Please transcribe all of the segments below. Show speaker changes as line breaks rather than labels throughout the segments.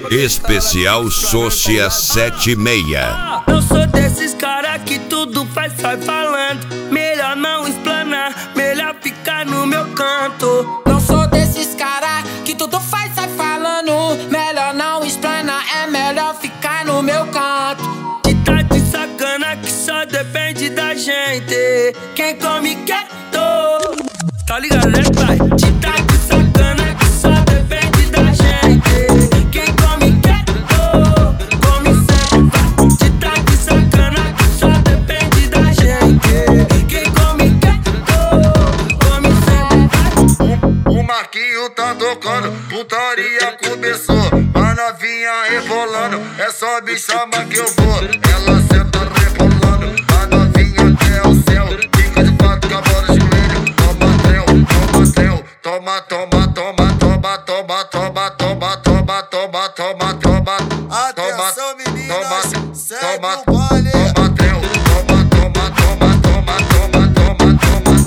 Especial Sócia 76.
Eu sou desses cara que tudo faz, sai falando. Melhor não explanar, melhor ficar no meu canto.
Não sou desses cara que tudo faz, sai falando. Melhor não explanar, é melhor ficar no meu canto.
Que tá de sacana que só depende da gente. Quem come quieto, tá ligado, né, pai? Que tá de sacana que só depende da gente. Quem come quieto, come sempre. Que tá de sacana que só depende da gente. Quem come quieto, come sempre.
O Marquinho tá tocando, putaria começou. A novinha rebolando, é só me chamar que eu vou. Ela senta rebolando, a novinha quer o céu. Fica de quatro com a bola de joelho. Toma trel, toma trel. Toma, toma, toma, toma, toma, toma, toma, toma, toma, toma, toma.
Atenção, meninas, segue
toma,
o baile.
toma trel. Toma, toma, toma, toma, toma, toma, toma.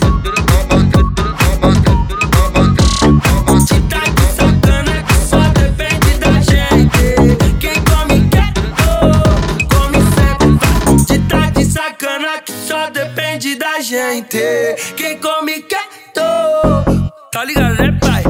Que tá de sacana que só depende da gente. Quem come quieto, come sempre. Que tá de sacana que só depende da gente. Quem come quieto, tá ligado, né, pai?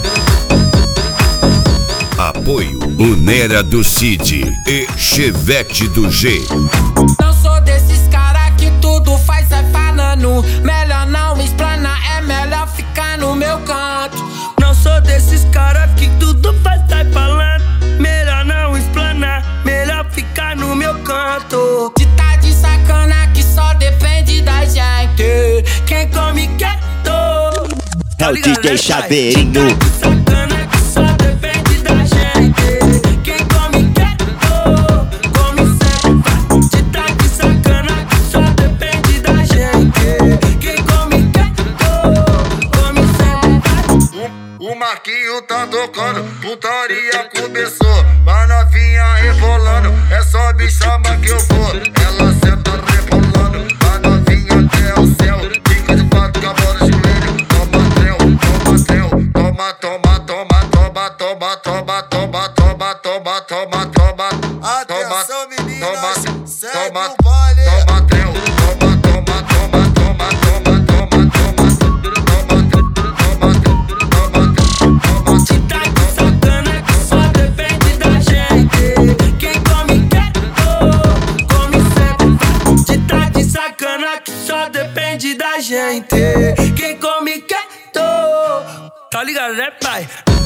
Apoio Lunera do Cid e Chevette do G.
Não sou desses cara que tudo faz, sai falando. Melhor não explanar, é melhor ficar no meu canto.
Não sou desses cara que tudo faz, sai falando. Melhor não explanar, melhor ficar no meu canto.
Que tá de sacana que só depende da gente.
Quem come quieto,
É o DJ Chaveirinho.
Que tá de sacana que só depende da gente. Quem come quieto, come sempre. Que tá de sacana que só depende da gente. Quem come quieto, come sempre.
O Marquinho tá tocando, putaria começou. A novinha rebolando, é só me chamar que eu vou. Ela senta rebolando, a novinha quer o céu. Fica de quatro com a bola de joelho. Toma trel, toma trel. Toma, toma, toma, toma, toma, toma, toma, toma, toma, toma, toma.
Atenção, meninas, segue
toma,
o baile.
toma trel. Toma, toma, toma, toma, toma, toma, toma.
Que tá de sacana que só depende da gente. Quem come quieto, come sempre. Que tá de sacana que só depende da gente. Quem come quieto, tá ligado, né, pai?